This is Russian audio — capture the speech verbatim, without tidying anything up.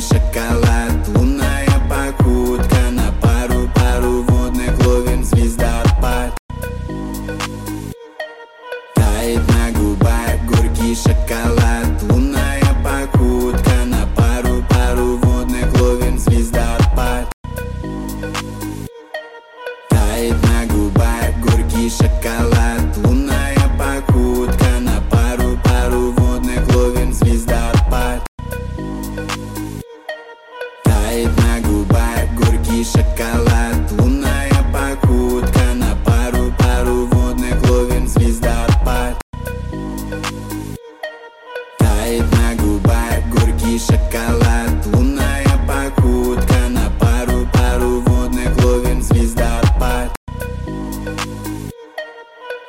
шоколад, лунная походка. На пару, пару водных ловим звездопад. Тает на губах горький шоколад, лунная походка. На пару, пару водных ловим звездопад. Тает на губах горький шоколад, лунная походка. На пару, пару водных ловим звездопад. Тает на губах горький шоколад, лунная походка. На пару, пару водных ловим звездопад. Тает на губах горький шоколад.